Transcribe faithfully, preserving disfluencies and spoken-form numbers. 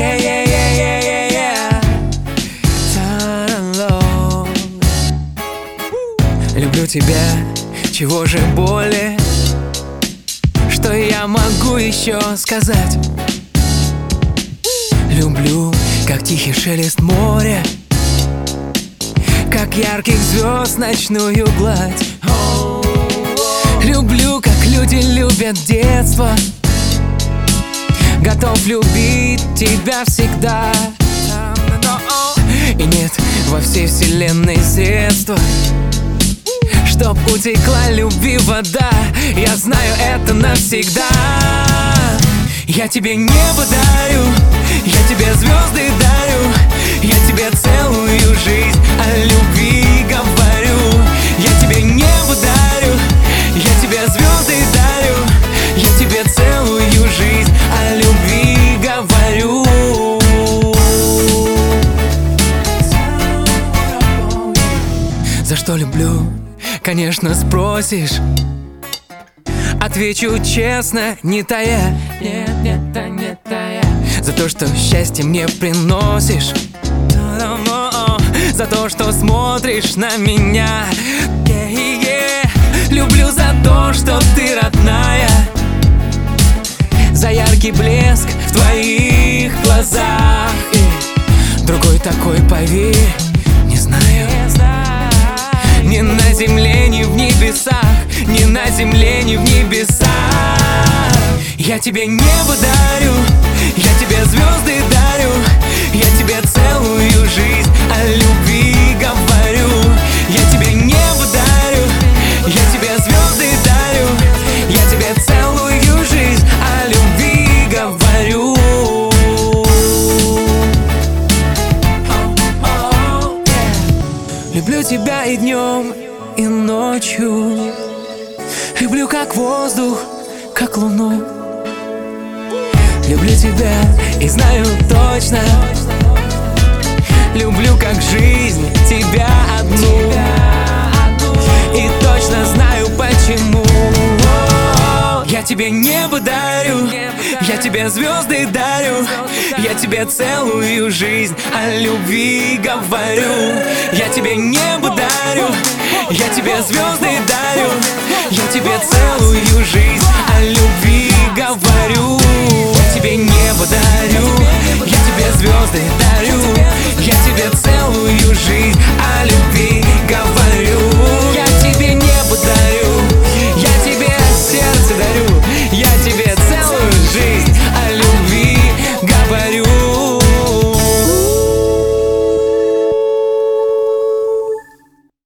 Yeah, yeah, yeah, yeah, yeah, yeah. Ta-да-ло. Люблю тебя, чего же более? Что я могу еще сказать? Люблю, как тихий шелест моря, как ярких звезд ночную гладь. Люблю, как люди любят детство. Готов любить тебя всегда. И нет во всей вселенной средства, чтоб утекла любви вода. Я знаю это навсегда. Я тебе небо дарю, я тебе звезды дарю, я тебе целую жизнь о любви говорю. Я тебе небо дарю, я тебе звезды дарю, я тебе целую жизнь о любви говорю. За что люблю, конечно, спросишь. Отвечу честно, не тая. Нет, нет, не тая. За то, что счастье мне приносишь, за то, что смотришь на меня. Yeah, yeah. Люблю за то, что ты родная, за яркий блеск в твоих глазах. И другой такой, поверь, не знаю. Ни на земле, ни в небесах, ни на земле, ни в небесах. Я тебе небо дарю, я тебе звезды дарю, я тебе целую жизнь о любви говорю. Я тебе небо дарю, я тебе звезды дарю, я тебе целую жизнь о любви говорю. Люблю тебя и днем, и ночью. Люблю как воздух, как луну. Люблю тебя и знаю точно. Люблю как жизнь тебя одну. И точно знаю почему. Я тебе небо дарю, я тебе звезды дарю, я тебе целую жизнь о любви говорю. Я тебе небо дарю, я тебе звезды дарю, я тебе целую жизнь о любви говорю. Я тебе небо дарю, я тебе звезды дарю, я тебе целую жизнь